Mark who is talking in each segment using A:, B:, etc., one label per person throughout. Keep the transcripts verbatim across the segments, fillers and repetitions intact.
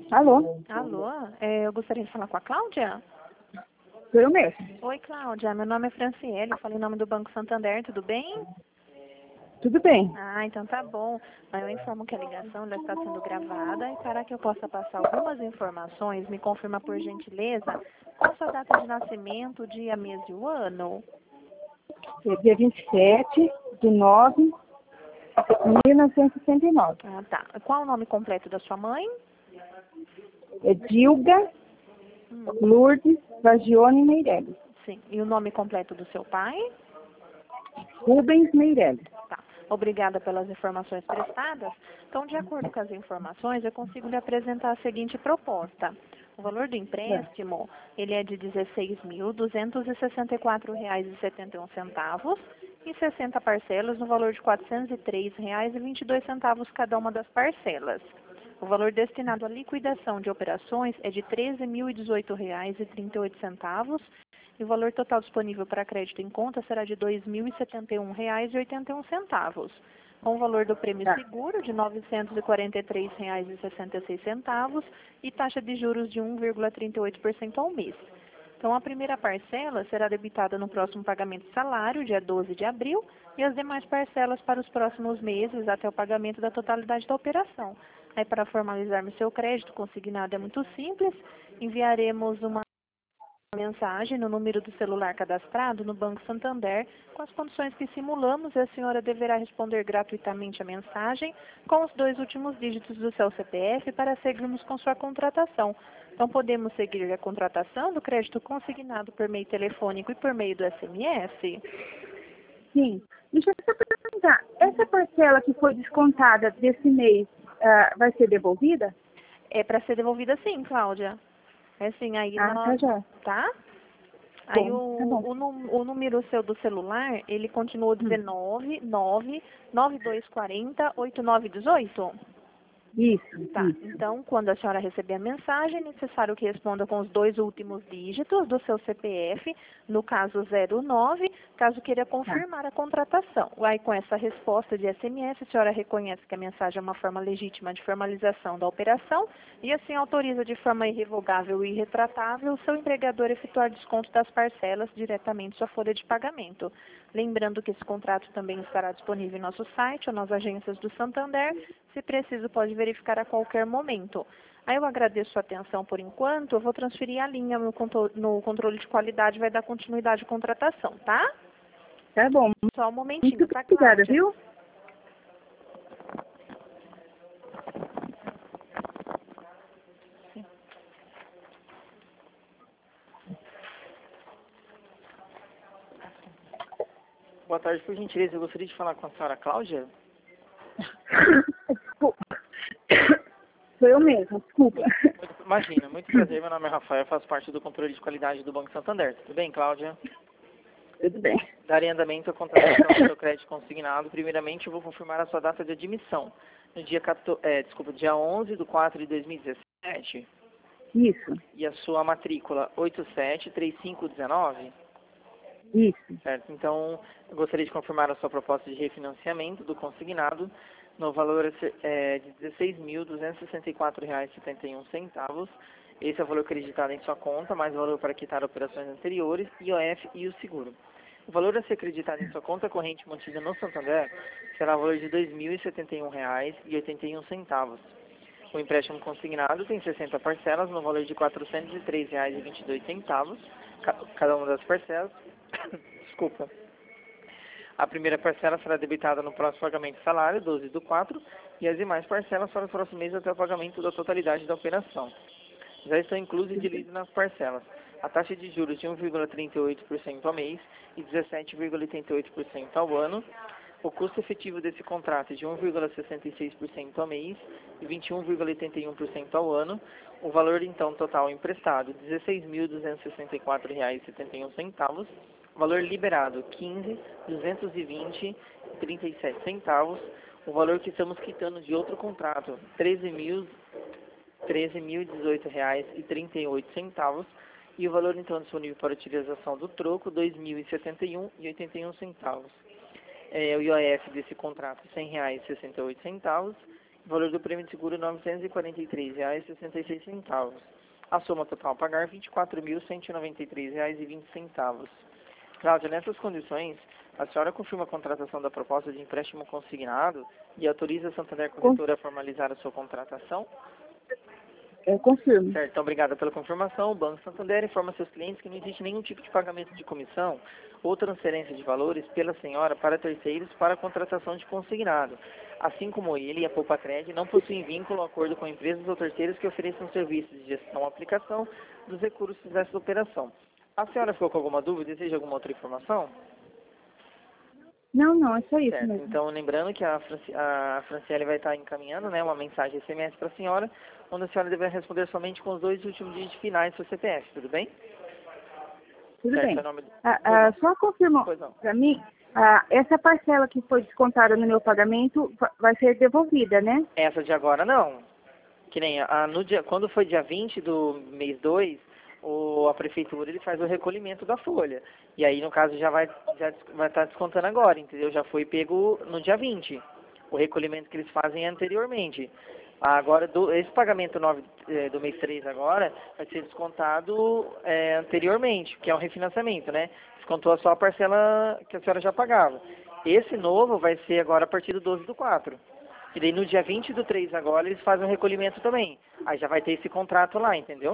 A: Alô?
B: Alô, é, eu gostaria de falar com a Cláudia.
A: Sou eu mesmo.
B: Oi, Cláudia, meu nome é Franciele, eu falo em nome do Banco Santander, tudo bem?
A: Tudo bem?
B: Ah, então tá bom. Mas eu informo que a ligação já está sendo gravada e para que eu possa passar algumas informações, me confirma por gentileza qual a sua data de nascimento, dia, mês e o ano.
A: É dia vinte e sete de nove de mil novecentos e sessenta e nove.
B: Ah, tá. Qual o nome completo da sua mãe?
A: É Dilga
B: Hum,
A: Lourdes Vagione Meirelles.
B: sim. E o nome completo do seu pai?
A: Rubens Meirelles.
B: Tá. Obrigada pelas informações prestadas. Então, de acordo com as informações, eu consigo lhe apresentar a seguinte proposta. O valor do empréstimo, ele é de dezesseis mil duzentos e sessenta e quatro reais e setenta e um centavos em sessenta parcelas no valor de quatrocentos e três reais e vinte e dois centavos cada uma das parcelas. O valor destinado à liquidação de operações é de treze mil e dezoito reais e trinta e oito centavos e o valor total disponível para crédito em conta será de dois mil e setenta e um reais e oitenta e um centavos, com o valor do prêmio
A: Tá.
B: seguro de novecentos e quarenta e três reais e sessenta e seis centavos e taxa de juros de um vírgula trinta e oito por cento ao mês. Então, a primeira parcela será debitada no próximo pagamento de salário, dia doze de abril, e as demais parcelas para os próximos meses, até o pagamento da totalidade da operação. Aí, para formalizarmos seu crédito consignado é muito simples, enviaremos uma mensagem no número do celular cadastrado no Banco Santander com as condições que simulamos e a senhora deverá responder gratuitamente a mensagem com os dois últimos dígitos do seu C P F para seguirmos com sua contratação. Então, podemos seguir a contratação do crédito consignado por meio telefônico e por meio do S M S?
A: Sim. Deixa eu só perguntar. Essa parcela que foi descontada desse mês ah, vai ser devolvida?
B: É para ser devolvida sim, Cláudia. É assim, aí
A: Ah, tá
B: nós,
A: já.
B: tá? Aí
A: Bom, tá
B: o,
A: bom.
B: o, num- o número seu do celular, ele continua
A: Hum.
B: dezenove, nove, nove dois quatro zero, oito nove um oito?
A: Isso,
B: Tá,
A: isso.
B: então quando a senhora receber a mensagem, é necessário que responda com os dois últimos dígitos do seu C P F, no caso zero nove, caso queira
A: Tá.
B: confirmar a contratação. Aí com essa resposta de S M S, a senhora reconhece que a mensagem é uma forma legítima de formalização da operação e assim autoriza de forma irrevogável e irretratável o seu empregador a efetuar desconto das parcelas diretamente em sua folha de pagamento. Lembrando que esse contrato também estará disponível em nosso site ou nas agências do Santander. Se preciso, pode verificar a qualquer momento. Aí eu agradeço a atenção por enquanto. Eu vou transferir a linha no, contro- no controle de qualidade e vai dar continuidade à contratação, tá?
A: Tá bom.
B: Só um
A: Muito
B: momentinho, tá,
A: obrigada,
B: Cláudia?
A: viu?
C: Boa tarde, por gentileza, eu gostaria de falar com a senhora Cláudia.
A: Desculpa. Sou eu mesma, desculpa.
C: Muito- Imagina, muito prazer, meu nome é Rafael, faço parte do controle de qualidade do Banco Santander. Tudo bem, Cláudia?
A: Tudo bem.
C: Darei andamento à contratação do seu crédito consignado. Primeiramente, eu vou confirmar a sua data de admissão. No dia, quatorze, é, desculpa, dia onze de quatro de dois mil e dezessete.
A: Isso,
C: E a sua matrícula oito sete três cinco um nove.
A: isso.
C: Certo, então eu gostaria de confirmar a sua proposta de refinanciamento do consignado no valor é, de dezesseis mil duzentos e sessenta e quatro reais e setenta e um centavos. Esse é o valor acreditado em sua conta, mais o valor para quitar operações anteriores, I O F e o seguro. O valor a ser acreditado em sua conta corrente mantida no Santander será o valor de dois mil e setenta e um reais e oitenta e um centavos. O empréstimo consignado tem sessenta parcelas no valor de quatrocentos e três reais e vinte e dois centavos, cada uma das parcelas. Desculpa. A primeira parcela será debitada no próximo pagamento de salário, doze do quatro, e as demais parcelas para os próximos meses até o pagamento da totalidade da operação. Já estão inclusos e diluídos nas parcelas a taxa de juros de um vírgula trinta e oito por cento ao mês e dezessete vírgula oitenta e oito por cento ao ano. O custo efetivo desse contrato é de um vírgula sessenta e seis por cento ao mês e vinte e um vírgula oitenta e um por cento ao ano. O valor, então, total emprestado, dezesseis mil duzentos e sessenta e quatro reais e setenta e um centavos. Valor liberado, quinze mil duzentos e vinte reais e trinta e sete centavos. O valor que estamos quitando de outro contrato, treze mil e dezoito reais e trinta e oito centavos. E o valor, então, disponível para utilização do troco, dois mil e setenta e um reais e oitenta e um centavos. É, o I O F desse contrato, cem reais e sessenta e oito centavos. Valor do prêmio de seguro novecentos e quarenta e três reais e sessenta e seis centavos. A soma total a pagar vinte e quatro mil cento e noventa e três reais e vinte centavos. Cláudia, nessas condições, a senhora confirma a contratação da proposta de empréstimo consignado e autoriza a Santander Corretora a formalizar a sua contratação?
A: Eu confirmo.
C: Certo, então obrigada pela confirmação. O Banco Santander informa seus clientes que não existe nenhum tipo de pagamento de comissão ou transferência de valores pela senhora para terceiros para a contratação de consignado. Assim como ele e a Poupacred não possuem vínculo ou acordo com empresas ou terceiros que ofereçam serviços de gestão ou aplicação dos recursos dessa operação. A senhora ficou com alguma dúvida? Deseja alguma outra informação?
A: Não, não, é só isso
C: Certo.
A: mesmo.
C: Então, lembrando que a, Franci a Franciele vai estar encaminhando, né, uma mensagem S M S para a senhora, onde a senhora deverá responder somente com os dois últimos dígitos finais do seu C P F, tudo bem?
A: Tudo
C: certo,
A: bem.
C: é nome...
A: Ah, ah, só confirmou para mim, ah, essa parcela que foi descontada no meu pagamento vai ser devolvida, né?
C: Essa de agora não. Que nem a, no dia, quando foi dia vinte do mês dois, o, a prefeitura ele faz o recolhimento da folha. E aí, no caso, já vai já vai estar descontando agora, entendeu? Já foi pego no dia vinte. O recolhimento que eles fazem anteriormente. Agora, do, esse pagamento nove, eh, do mês três agora vai ser descontado eh, anteriormente, que é um refinanciamento, né? Descontou só a parcela que a senhora já pagava. Esse novo vai ser agora a partir do doze do quatro. E daí no dia vinte do três agora eles fazem um recolhimento também. Aí já vai ter esse contrato lá, entendeu?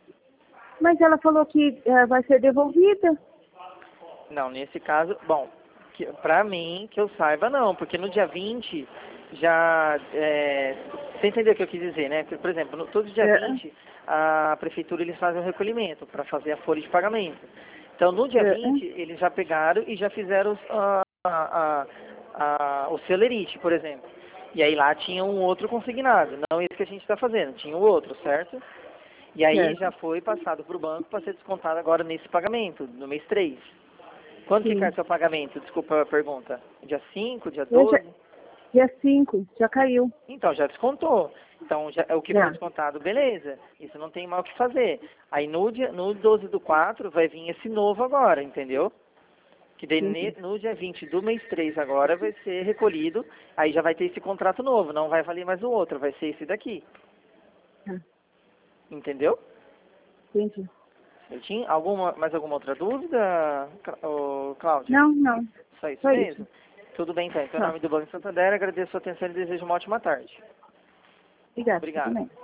A: Mas ela falou que uh, vai ser devolvida.
C: Não, nesse caso, bom, que, pra mim, que eu saiba não, porque no dia vinte já, é, você entendeu o que eu quis dizer, né? Por exemplo, no, todo dia
A: É.
C: vinte a prefeitura eles fazem um recolhimento para fazer a folha de pagamento. Então no dia
A: É.
C: vinte eles já pegaram e já fizeram a, a, a, a, o celerite, por exemplo. E aí lá tinha um outro consignado, não esse que a gente está fazendo, tinha o outro, certo? E aí
A: Certo.
C: já foi passado para o banco para ser descontado agora nesse pagamento, no mês três. Quando
A: Sim.
C: que cai seu pagamento? Desculpa a pergunta. Dia cinco, dia doze?
A: Já, dia cinco, já caiu.
C: Então, já descontou. Então, já, o que
A: Já.
C: foi descontado, beleza. Isso não tem mal o que fazer. Aí no, dia, no doze do quatro vai vir esse novo agora, entendeu? Que daí ne, no dia vinte do mês três agora vai ser recolhido, aí já vai ter esse contrato novo, não vai valer mais o outro, vai ser esse daqui.
A: Ah.
C: Entendeu?
A: Entendi.
C: Certinho? Alguma, mais alguma outra dúvida, ô, Cláudia?
A: Não, não.
C: Só isso
A: Só
C: mesmo?
A: isso.
C: Tudo bem, então. Então, em
A: Tá.
C: nome do Banco Santander, agradeço a sua atenção e desejo uma ótima tarde.
A: Obrigada.
C: Obrigado.
A: Também.